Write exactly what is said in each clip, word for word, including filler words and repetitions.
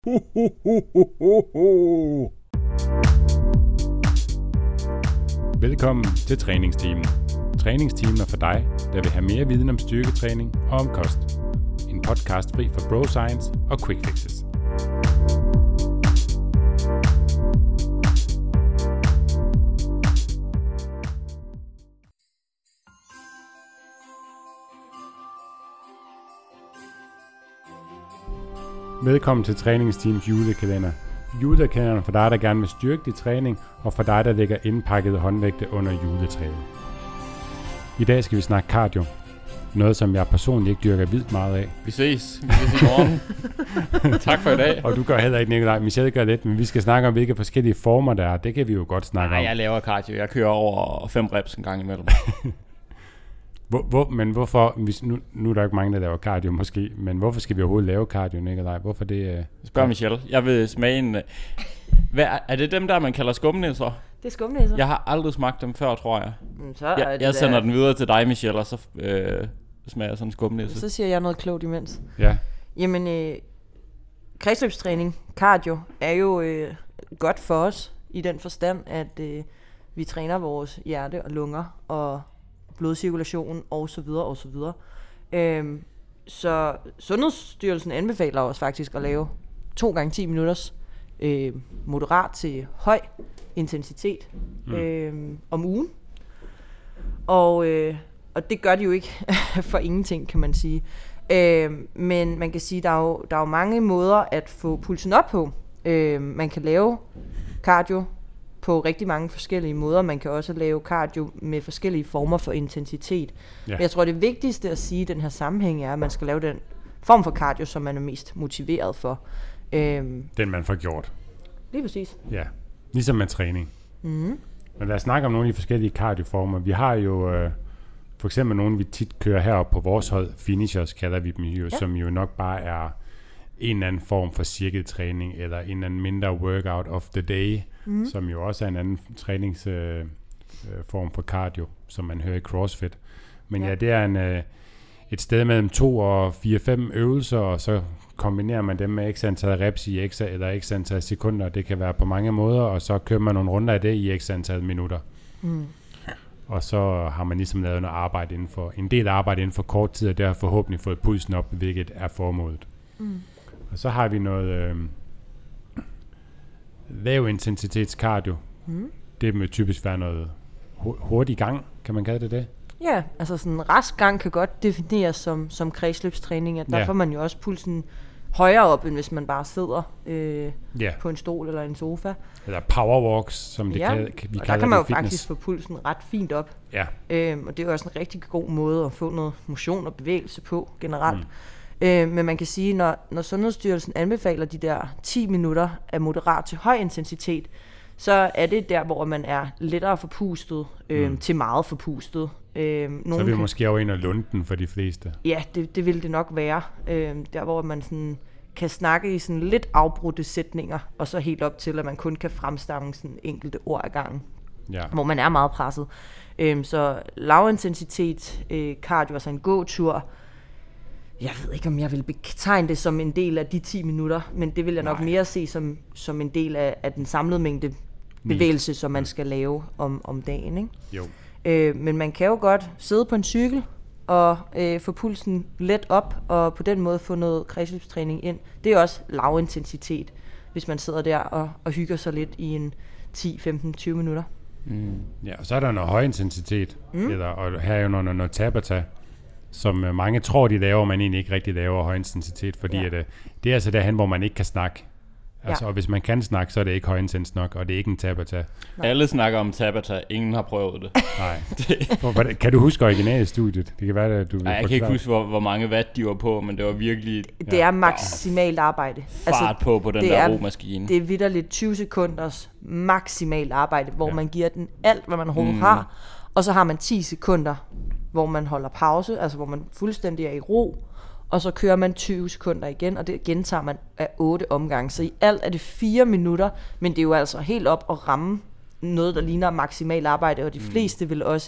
Ho, ho, ho, ho, ho, ho. Velkommen til træningsteamen. Træningsteamen er for dig, der vil have mere viden om styrketræning og om kost. En podcast fri for bro science og quick fixes. Velkommen til træningsteams julekalender. Julekalenderen for dig, der gerne vil styrke din træning, og for dig, der lægger indpakkede håndvægte under juletræet. I dag skal vi snakke cardio. Noget, som jeg personligt ikke dyrker vildt meget af. Vi ses. Vi ses i morgen. Tak for i dag. Og du gør heller ikke, Nikolaj. Michelle gør lidt, men vi skal snakke om, hvilke forskellige former der er. Det kan vi jo godt snakke Nej, om. jeg laver cardio. Jeg kører over fem reps en gang imellem. Hvor, hvor, men hvorfor, hvis, nu, nu er der ikke mange, der laver cardio måske, men hvorfor skal vi overhovedet lave cardio, Nikolaj? Hvorfor det? Uh, Spørg Michelle. Jeg vil smage en... Uh, hvad, er det dem der, man kalder skumnæsser? Det er skumnæsser. Jeg har aldrig smagt dem før, tror jeg. Mm, så er jeg det jeg sender der. den videre til dig, Michelle, og så øh, smager sådan en skumnæsse. Så siger jeg noget klogt imens. Ja. Jamen, øh, kredsløbstræning, cardio, er jo øh, godt for os i den forstand, at øh, vi træner vores hjerte og lunger og blodcirkulation og så videre og så videre. Øhm, så Sundhedsstyrelsen anbefaler os faktisk at lave to gange ti minutters øh, moderat til høj intensitet mm. øh, om ugen. Og, øh, og det gør de jo ikke for ingenting, kan man sige. Øh, men man kan sige, der er jo, der er jo mange måder at få pulsen op på. Øh, man kan lave cardio på rigtig mange forskellige måder. Man kan også lave cardio med forskellige former for intensitet. Ja. Men jeg tror, det vigtigste at sige i den her sammenhæng er, at man skal lave den form for cardio, som man er mest motiveret for. Øhm, Den man får gjort. lige præcis. Ja, ligesom med træning. Mm-hmm. Men lad os snakke om nogle af de forskellige cardioformer. Vi har jo øh, for eksempel nogle, vi tit kører heroppe på vores hold, finishers kalder vi dem jo, ja. Som jo nok bare er en eller anden form for cirkeltræning, eller en eller anden mindre workout of the day, mm. som jo også er en anden træningsform øh, øh, for cardio, som man hører i CrossFit. Men ja, ja det er en, øh, et sted mellem to og fire fem øvelser, og så kombinerer man dem med x antal reps i x eller x antal sekunder. Det kan være på mange måder, og så kører man nogle runder af det i x antal minutter. Mm. Og så har man ligesom lavet noget arbejde inden for, en del arbejde inden for kort tid, og der har forhåbentlig fået pulsen op, hvilket er formålet. Mm. Og så har vi noget øh, lav intensitets cardio. Mm. Det vil typisk være noget hurtig gang, kan man kalde det det? Ja, altså sådan en rask gang kan godt defineres som, som kredsløbstræning, at der ja. får man jo også pulsen højere op, end hvis man bare sidder øh, ja. på en stol eller en sofa. Eller powerwalks, som det ja. kan, vi og kalder det. Der kan man jo fitness. faktisk få pulsen ret fint op. Ja. Øhm, og det er jo også en rigtig god måde at få noget motion og bevægelse på generelt. Mm. Øh, men man kan sige, når, når Sundhedsstyrelsen anbefaler de der ti minutter af moderat til høj intensitet, så er det der, hvor man er lettere forpustet øh, mm. til meget forpustet. Øh, så er vi kan, måske over ind og lunden for de fleste. Ja, det, det vil det nok være. Øh, der, hvor man sådan kan snakke i sådan lidt afbrudte sætninger, og så helt op til, at man kun kan fremstamme sådan enkelte ord ad gangen, ja. hvor man er meget presset. Øh, så lavintensitet øh, cardio, altså en gåtur. Jeg ved ikke, om jeg vil betegne det som en del af de ti minutter, men det vil jeg nok Nej. mere se som, som en del af, af den samlede mængde bevægelse, som man skal lave om, om dagen. Ikke? Jo. Øh, men man kan jo godt sidde på en cykel og øh, få pulsen let op, og på den måde få noget kredsløbstræning ind. Det er også lav intensitet, hvis man sidder der og, og hygger sig lidt i en ti, femten, tyve minutter. Mm. Ja, og så er der noget høj intensitet, mm. eller, og her er jo noget, noget tabata, som mange tror, de laver, men egentlig ikke rigtig laver høj intensitet, fordi ja. at, det er altså derhen, hvor man ikke kan snakke. Altså, ja. Og hvis man kan snakke, så er det ikke højintens nok, og det er ikke en Tabata. Nej. Alle snakker om Tabata, ingen har prøvet det. Nej. Kan du huske originalstudiet? Det kan være, at du vil Nej, jeg kan ikke huske, hvor, hvor mange watt de var på, men det var virkelig... Det ja. er maksimalt arbejde. Fart altså, på på den der romaskine. Det er vitterligt tyve sekunders maksimalt arbejde, hvor ja. man giver den alt, hvad man overhovedet mm. har, og så har man ti sekunder, hvor man holder pause, altså hvor man fuldstændig er i ro, og så kører man tyve sekunder igen, og det gentager man af otte omgange. Så i alt er det fire minutter, men det er jo altså helt op at ramme noget, der ligner maksimal arbejde, og de fleste vil også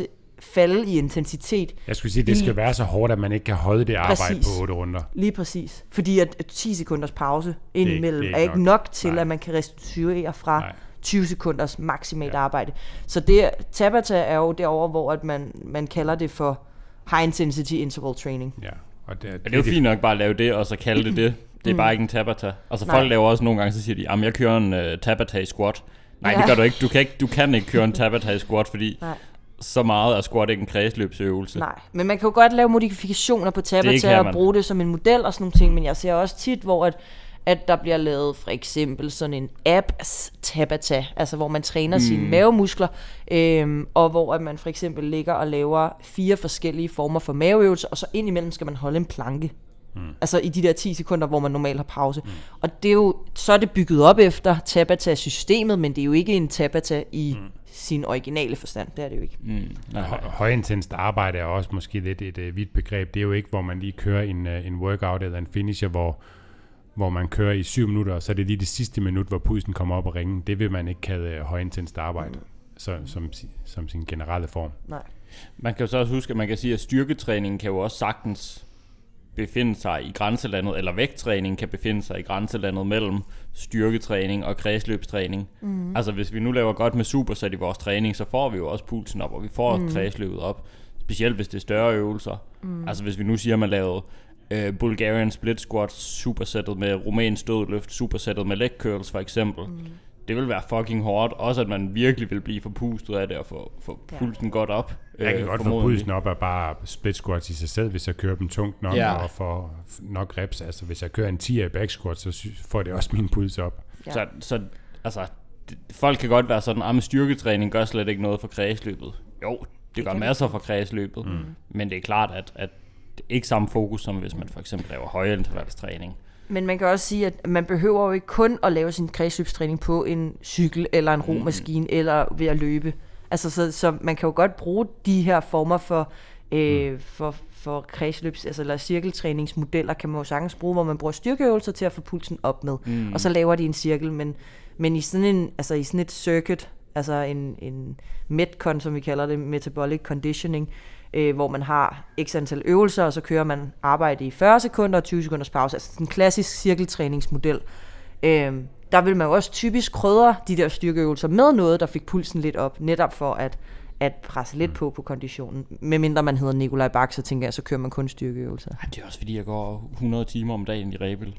falde i intensitet. Jeg skulle sige, det skal være så hårdt, at man ikke kan holde det arbejde Præcis. på otte runder. Lige præcis. Fordi at ti sekunders pause indimellem det er ikke er ikke nok, nok til, Nej. at man kan restituere fra Nej. tyve sekunders maksimalt Ja. arbejde. Så det, Tabata er jo derovre, hvor at man, man kalder det for high intensity interval training. Ja. Og det, Men det er jo fint nok bare at lave det, og så kalde det det. Det er bare ikke en Tabata. Altså Nej. folk laver også nogle gange, så siger de, jamen jeg kører en uh, Tabata i squat. Nej, Ja. det gør du ikke. Du kan ikke, du kan ikke køre en Tabata i squat, fordi Nej. så meget er squat ikke en kredsløbsøvelse. Nej, men man kan jo godt lave modifikationer på Det Tabata kan og man. bruge det som en model og sådan nogle ting, men jeg ser også tit, hvor at, at der bliver lavet for eksempel sådan en abs Tabata, altså hvor man træner mm. sine mavemuskler, øhm, og hvor at man for eksempel ligger og laver fire forskellige former for maveøvelser, og så indimellem skal man holde en planke. Mm. Altså i de der ti sekunder, hvor man normalt har pause. Mm. Og det er jo, så er det bygget op efter Tabata-systemet, men det er jo ikke en Tabata i mm. sin originale forstand. Det er det jo ikke. Mm, nej. Hø- Højintenst arbejde er også måske lidt et uh, vidt begreb. Det er jo ikke, hvor man lige kører en, uh, en workout eller en finisher, hvor, hvor man kører i syv minutter, og så er det lige det sidste minut, hvor pulsen kommer op og ringe. Det vil man ikke kalde uh, højintenst arbejde, mm. så, som, som sin generelle form. Nej. Man kan jo så også huske, at man kan sige, at styrketræningen kan jo også sagtens befinde sig i grænselandet, eller vægttræning kan befinde sig i grænselandet mellem styrketræning og kredsløbstræning. Mm. Altså hvis vi nu laver godt med superset i vores træning, så får vi jo også pulsen op, og vi får mm. kredsløbet op. Specielt hvis det er større øvelser. Mm. Altså hvis vi nu siger, at man lavede øh, Bulgarian split squat supersættet med rumænsk dødløft, supersættet med leg curls for eksempel. Mm. Det vil være fucking hårdt. Også at man virkelig vil blive forpustet af det og få, få pulsen ja. godt op. Jeg kan øh, godt få pulsen op af bare split squats i sig selv, hvis jeg kører dem tungt nok ja. og får nok reps. Altså hvis jeg kører en ti i back squat, så sy- får det også min puls op. Ja. Så, så altså, det, folk kan godt være sådan, at ah, styrketræning gør slet ikke noget for kredsløbet. Jo, det, det gør masser for kredsløbet. Mm. Men det er klart, at, at det er ikke samme fokus, som hvis man for eksempel laver højintervalstræning. Men man kan også sige, at man behøver jo ikke kun at lave sin kredsløbstræning på en cykel eller en romaskine mm. eller ved at løbe. Altså, så, så man kan jo godt bruge de her former for, øh, mm. for, for kredsløbs, altså eller cirkeltræningsmodeller, kan man jo sagtens bruge, hvor man bruger styrkeøvelser til at få pulsen op med. Mm. Og så laver de en cirkel, men, men i, sådan en, altså i sådan et circuit, altså en, en metcon, som vi kalder det, metabolic conditioning, øh, hvor man har x antal øvelser, og så kører man arbejde i fyrre sekunder og tyve sekunders pause. Altså en klassisk cirkeltræningsmodel. Øh, der vil man jo også typisk krydre de der styrkeøvelser med noget, der fik pulsen lidt op, netop for at, at presse lidt på på konditionen. Medmindre man hedder Nikolaj Bak, så tænker jeg, så kører man kun styrkeøvelser. Ej, det er også fordi, jeg går hundrede timer om dagen i Rebel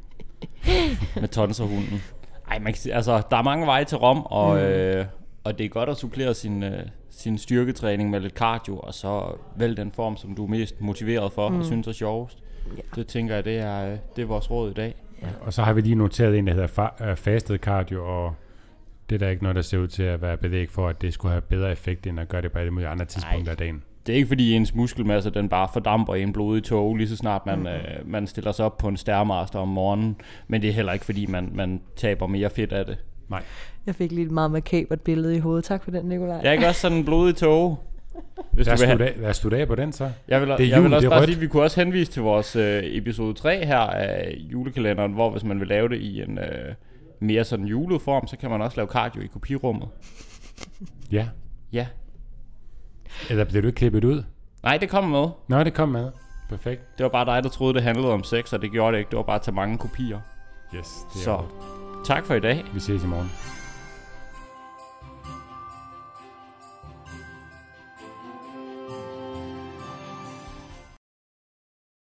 med tonserhunden. Ej, man kan sige, altså, der er mange veje til Rom, og, mm. øh, og det er godt at supplere sin, øh, sin styrketræning med lidt cardio, og så vælg den form, som du er mest motiveret for mm. og synes er sjovest. Ja. Det tænker jeg, det er, det er vores råd i dag. Ja. Og så har vi lige noteret en, der hedder fa- uh, fasted cardio, og det er der ikke noget, der ser ud til at være belæg for, at det skulle have bedre effekt, end at gøre det på alle mulige andre tidspunkter af dagen. Det er ikke fordi ens muskelmasse, den bare fordamper i en blodig tåge, lige så snart man, mm-hmm. øh, man stiller sig op på en Stairmaster om morgenen. Men det er heller ikke fordi, man, man taber mere fedt af det. Nej. Jeg fik lige et meget makabert billede i hovedet. Tak for den, Nikolaj. Jeg er ikke også sådan en blodig tåge. Hvis lad, os slutte af, lad os slutte af på den så. Jeg vil, det er jeg jul, vil også det er bare rødt. sige, at vi kunne også henvise til vores øh, episode tre her af julekalenderen, hvor hvis man vil lave det i en øh, mere sådan julet form, så kan man også lave cardio i kopirummet. Ja. Ja. Eller blev du ikke klippet ud? Nej, det kom med. Nå, det kom med. Perfekt. Det var bare dig, der troede, det handlede om sex, og det gjorde det ikke. Det var bare at tage mange kopier. Yes, det er Så godt. tak for i dag. Vi ses i morgen.